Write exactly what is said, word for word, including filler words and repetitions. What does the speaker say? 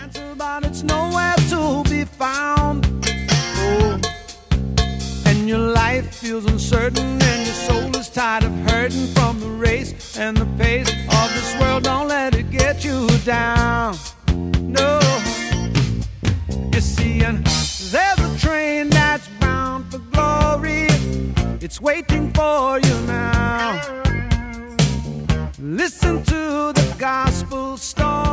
answer, but it's nowhere to be found. Oh, and your life feels uncertain, and your soul is tired of hurting from the race and the pace of this world. Don't let it get you down. No, you see, and there's a train that's bound for glory. It's waiting for you now. Listen to the gospel story.